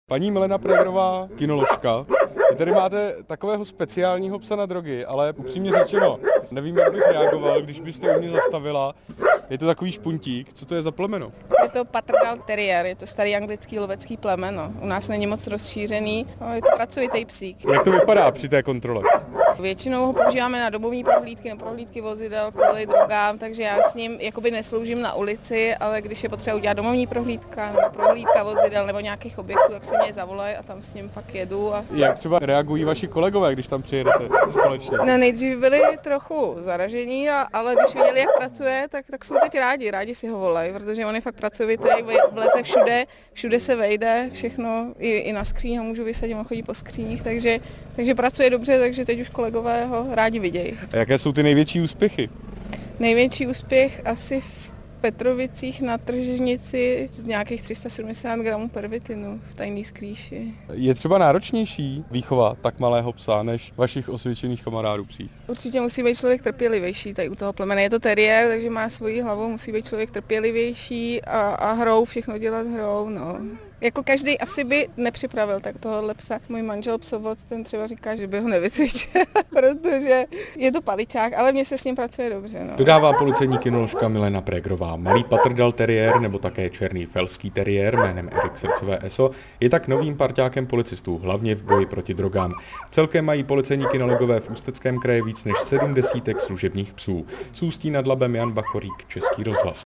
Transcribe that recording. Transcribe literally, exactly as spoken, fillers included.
Paní Milena Pregerová, kinoložka, vy tady máte takového speciálního psa na drogy, ale upřímně řečeno, nevím, jak bych reagoval, když byste u mě zastavila. Je to takový špuntík, co to je za plemeno? Je to Patterdale Terrier, je to starý anglický lovecký plemeno. U nás není moc rozšířený, je to pracovitý psík. Jak to vypadá při té kontrole? Většinou ho používáme na dobové prohlídky, na prohlídky vozidel kvůli drogám, takže já s ním jakoby nesloužím na ulici, ale když je potřeba udělat domovní prohlídka, nebo prohlídka vozidel nebo nějakých objektů, tak se mě zavolají a tam s ním pak jedu. A... Jak třeba reagují vaši kolegové, když tam přijedete společně? No, nejdřív byli trochu zaražení, a, ale když viděli, jak pracuje, tak, tak jsou teď rádi, rádi si ho volají, protože on je fakt pracovitý, vleze všude, všude se vejde, všechno, i, i na skříň ho můžu vysadit, on chodí po skříních, takže, takže pracuje dobře, takže teď už kolegové ho rádi vidějí. A jaké jsou ty největší úspěchy? Největší úspěch asi v Petrovicích na tržnici z nějakých tři sta sedmdesát gramů pervitinu v tajné skrýši. Je třeba náročnější výchova tak malého psa než vašich osvědčených kamarádů psích? Určitě musí být člověk trpělivější tady u toho plemene. Je to teriér, takže má svoji hlavu, musí být člověk trpělivější a, a hrou, všechno dělat hrou, no. Jako každý asi by nepřipravil tak tohohle psa. Můj manžel psovod, ten třeba říká, že by ho nevycvičil, protože je to paličák, ale mně se s ním pracuje dobře. No. Dodává policejní kinoložka Milena Pregerová. Malý Patterdale Terrier nebo také černý Velský teriér jménem Erik Srdcové Eso je tak novým parťákem policistů, hlavně v boji proti drogám. Celkem mají policejní kinologové v Ústeckém kraji víc než sedm desítek služebních psů. Z Ústí nad Labem Jan Bachorík, Český rozhlas.